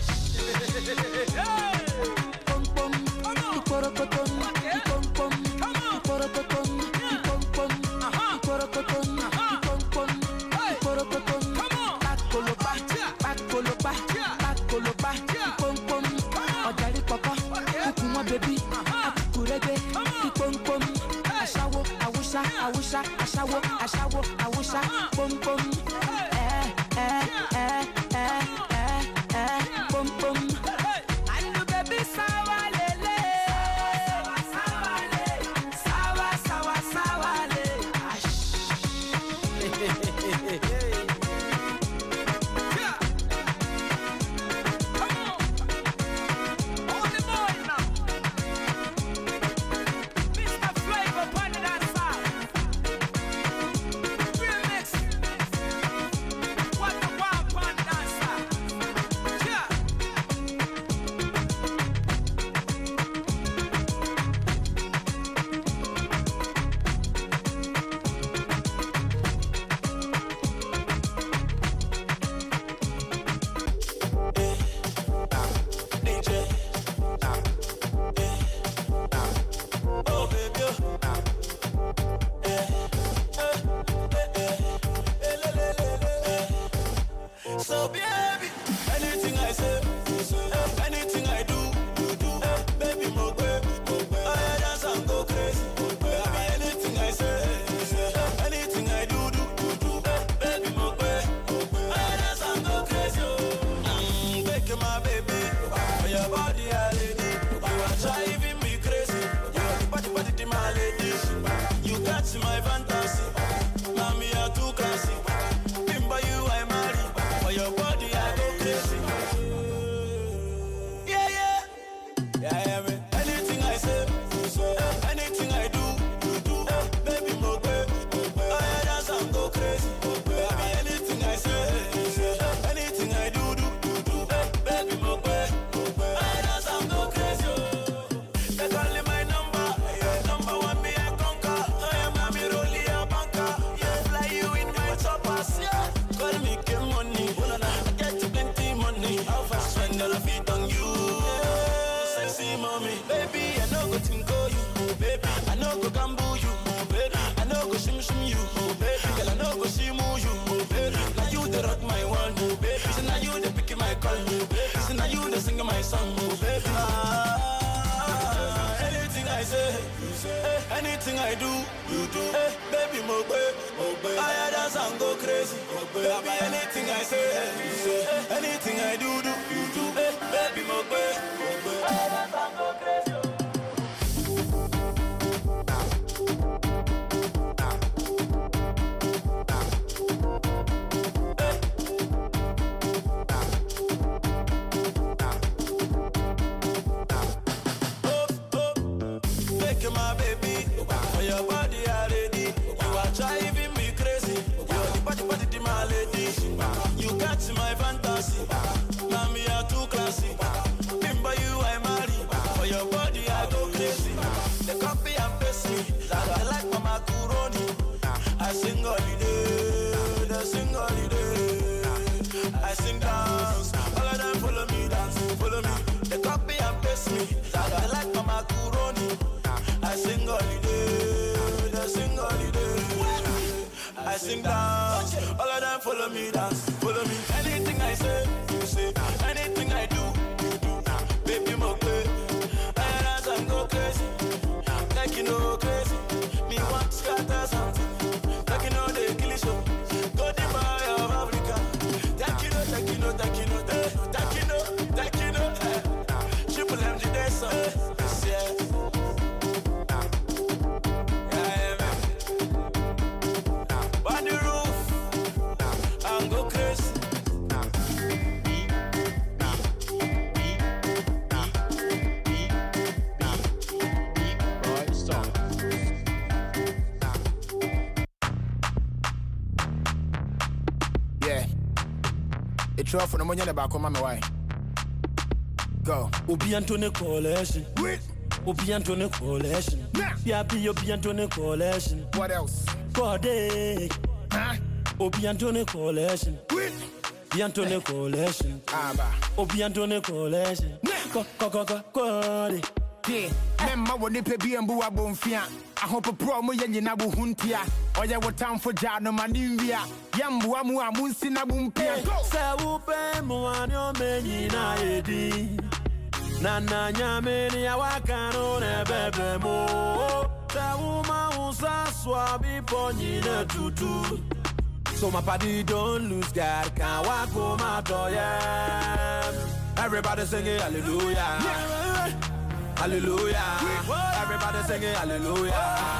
Speaker 1: Pom pom, iporokoton, ipom pom, iporokoton, ipom pom, iporokoton, ipom pom, iporokoton. Pakolopa, pakolopa, pakolopa, ipom pom, ojari papa. Kuma baby, akurege, pom pom, ashawo, awusha, awusha, ashawo, ashawo, awusha, pom pom, eh, eh, eh, eh, eh, eh, pom pom, and the baby sawa lele, sawa le, sawa sawa sawa le, ash.
Speaker 20: So baby, anything I say, anything I do, you do, baby, mo gbe, I dance and go crazy. Baby, anything I say, anything I do, do, do, baby, mo gbe, I dance and go crazy. Mm, take my baby, for your body, I lady, you are driving me crazy. You are the body, body, the my lady. You catch my fantasy, mommy, you're too classy. Bimba, you I marry. For your body, I go crazy. Yeah, yeah. Yeah, yeah, man. Anything I say, anything I do, you do. Baby, mo gbe, I dance and go crazy. Baby, anything I say, anything I do, do, do. Baby, mo gbe, I dance and go crazy. They call me my number, number one me I conquer. I am a me rolling a banker. Yeah, fly you in my choppers. Yeah, call me Kim Money. How fast when all of it on you, sexy mommy. Baby, I know go tinko you, baby. I know go gamble you, baby. I know go shim shim you, baby. Girl, I know go shimu you, baby. Now you the rock my world, baby. So now you the pick my call, baby. So now you the sing my song, baby. Ah, anything I say, anything I do, you do. Hey, baby, mo gbe, I dance and go crazy. Baby, anything I say, anything I do, do, you do. Hey, baby, mo gbe, I dance and go crazy. My baby, for your body already, you are driving me crazy. You are the body, body, the my lady. You catch my fantasy, mommy, you're too classy. Remember you, I marry for your body.
Speaker 21: I sing holiday, they sing holiday. I sing dance, all of them follow me dance, follow me. They copy and paste me, they like my macaroni. I sing holiday, they sing holiday. I sing dance, all of them follow me dance, follow me. Anything I say, you say. Anything I do, you do. Baby, my play, I dance and go crazy. Like you know crazy, me want scatter something. Like you know they kill it show. Go the buy of Africa. Take you know, take you know, take you know, take you know, take you know. Triple M the day so. Yeah.
Speaker 2: Show for the money about come my way. Go.
Speaker 21: Obi Antone Coalition.
Speaker 2: Wait.
Speaker 21: Obi Antone Coalition. Yeah, be Obi Antone Coalition.
Speaker 2: What else?
Speaker 21: Code. Huh? Obi Antone Coalition.
Speaker 2: Wait.
Speaker 21: Obi Antone Coalition.
Speaker 2: Aba.
Speaker 21: Obi Antone Coalition. Go go go go go.
Speaker 2: Yeah. Memma woni pe bi embu abonfia. I hope a promo yen na bu huntia. Oya wo time for jano manimvia. Yambu amu amunsi na bumpia.
Speaker 21: Se upe mu anyo menyi na edi. Na na nyame ni awakano ne bebe mo. Se uma usa swabi ponyi ne tutu. So my party don't lose God, can't walk home out of yeah. Everybody singing hallelujah. Hallelujah. Everybody singing hallelujah.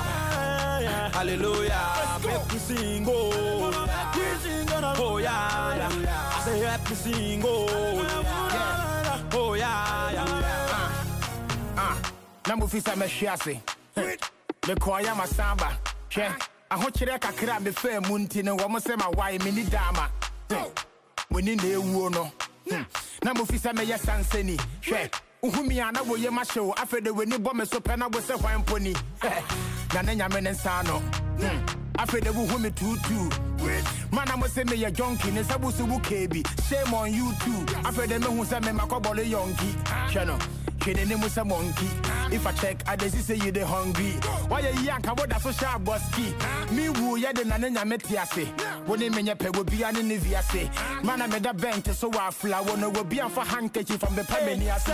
Speaker 21: Hallelujah. Make me sing, oh. Oh, yeah, yeah. I say, happy sing, oh. Oh, yeah, yeah.
Speaker 2: Ah, number fisa me shiase. Me koya masamba. Che, I hope you kakra me fe munti no wo say my why me ni dama. We ni ne wu no. Number fisa me yesanseni. Che. Uhumi ana wo ye ma show afede we ni bo me so pena wo se hwan poni na na nyame ne nsa no afede wo humi tutu mana mo se me ye jonki ne sabu su bu kebi shame on you too afede me hu se me makobole yonki chano kede ne mo se monkey if I check I dey say you dey hungry why ye yanka wo da social boski me wu ye de na na nyame tiase wo ne menye pe wo bia ne ne viase mana me da bench so wa fla wo no wo bia for handkerchief from the pemeni ase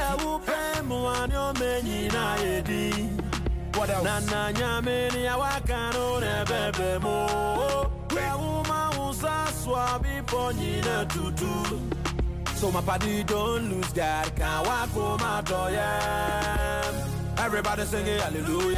Speaker 21: what else? Na na nyame ni awakano ne bebe mo. Kwa uma usa swabi ponyi ne tutu. So my party don't lose God, can't walk home out of yeah. Everybody singing hallelujah.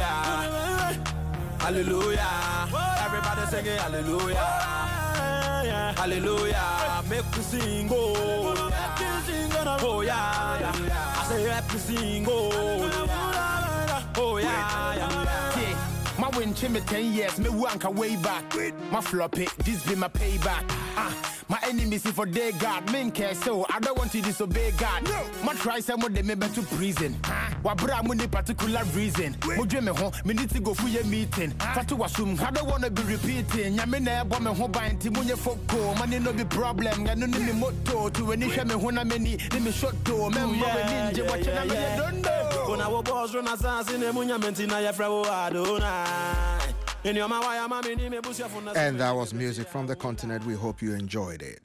Speaker 21: Hallelujah. Everybody singing hallelujah. Hallelujah. Make me sing, oh. Oh, yeah, yeah. I say, happy sing, oh. Oh, yeah, yeah.
Speaker 2: Yeah. My win me ten years, me wanka way back. My floppy, this be my payback. Ah, my enemies see for day God, men care so I don't want to disobey God. No. My try some of them me to prison. Wabra money particular reason. Mujwe me home, me need to go for your meeting. Fatu wasum, I don't wanna be repeating. Yamene bomb me home by Timunya Foko, money no be problem. I don't need me motto to any shame when I'm many, let me shot to me. Ninja, what you don't know.
Speaker 21: When I was born, I was in a munya mentina, ya frawo adona.
Speaker 5: And that was music from the continent. We hope you enjoyed it.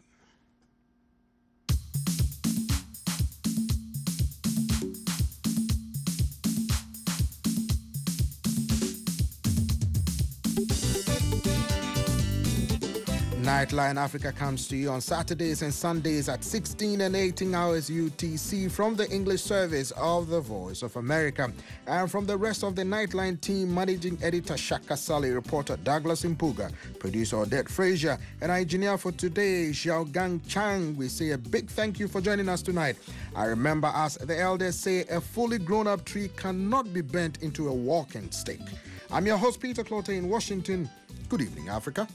Speaker 5: Nightline Africa comes to you on Saturdays and Sundays at sixteen and eighteen hours U T C from the English service of the Voice of America. And from the rest of the Nightline team, managing editor Shaka Sally, reporter Douglas Impuga, producer Odette Frazier, and our engineer for today, Xiaogang Chang, we say a big thank you for joining us tonight. I remember, as the elders say, a fully grown-up tree cannot be bent into a walking stick. I'm your host, Peter Clote in Washington. Good evening, Africa.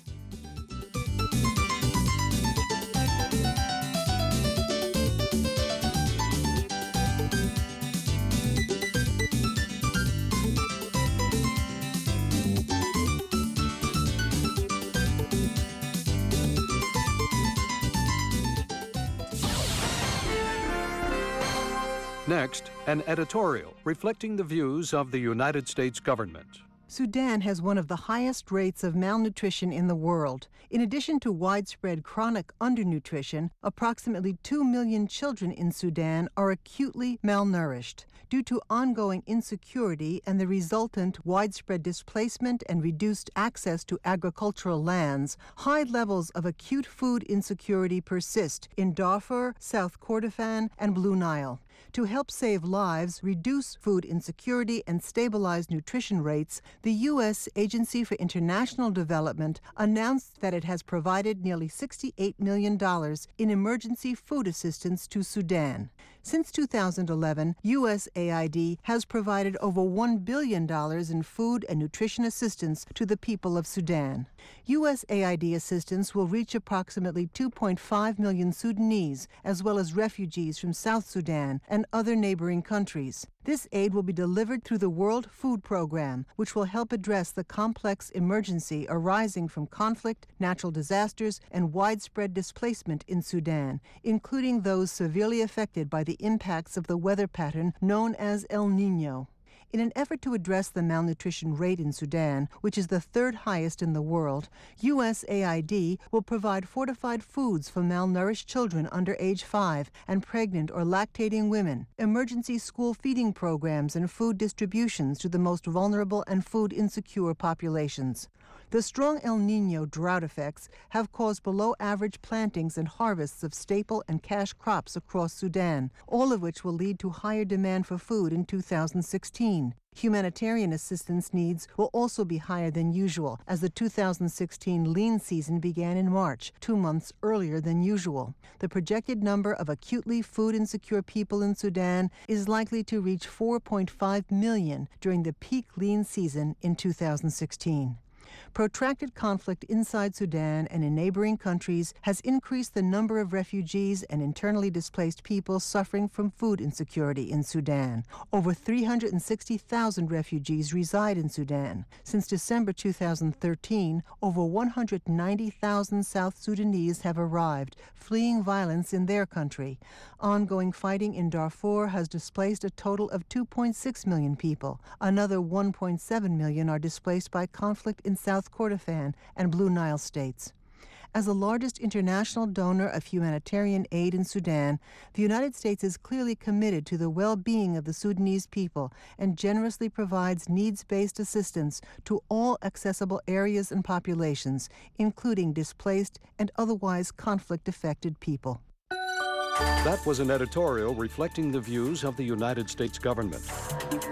Speaker 3: Next, an editorial reflecting the views of the United States government.
Speaker 4: Sudan has one of the highest rates of malnutrition in the world. In addition to widespread chronic undernutrition, approximately two million children in Sudan are acutely malnourished. Due to ongoing insecurity and the resultant widespread displacement and reduced access to agricultural lands, high levels of acute food insecurity persist in Darfur, South Kordofan, and Blue Nile. To help save lives, reduce food insecurity, and stabilize nutrition rates, the U S Agency for International Development announced that it has provided nearly sixty-eight million dollars in emergency food assistance to Sudan. Since two thousand eleven, U S A I D has provided over one billion dollars in food and nutrition assistance to the people of Sudan. U S A I D assistance will reach approximately two point five million Sudanese, as well as refugees from South Sudan and other neighboring countries. This aid will be delivered through the World Food Program, which will help address the complex emergency arising from conflict, natural disasters, and widespread displacement in Sudan, including those severely affected by the impacts of the weather pattern known as El Niño. In an effort to address the malnutrition rate in Sudan, which is the third highest in the world, U S A I D will provide fortified foods for malnourished children under age five and pregnant or lactating women, emergency school feeding programs, and food distributions to the most vulnerable and food-insecure populations. The strong El Niño drought effects have caused below-average plantings and harvests of staple and cash crops across Sudan, all of which will lead to higher demand for food in two thousand sixteen. Humanitarian assistance needs will also be higher than usual, as the two thousand sixteen lean season began in March, two months earlier than usual. The projected number of acutely food-insecure people in Sudan is likely to reach four point five million during the peak lean season in two thousand sixteen. Protracted conflict inside Sudan and in neighboring countries has increased the number of refugees and internally displaced people suffering from food insecurity in Sudan. Over three hundred sixty thousand refugees reside in Sudan. Since December two thousand thirteen, over one hundred ninety thousand South Sudanese have arrived, fleeing violence in their country. Ongoing fighting in Darfur has displaced a total of two point six million people. Another one point seven million are displaced by conflict in South Kordofan and Blue Nile states. As the largest international donor of humanitarian aid in Sudan, the United States is clearly committed to the well-being of the Sudanese people and generously provides needs-based assistance to all accessible areas and populations, including displaced and otherwise conflict-affected people.
Speaker 3: That was an editorial reflecting the views of the United States government.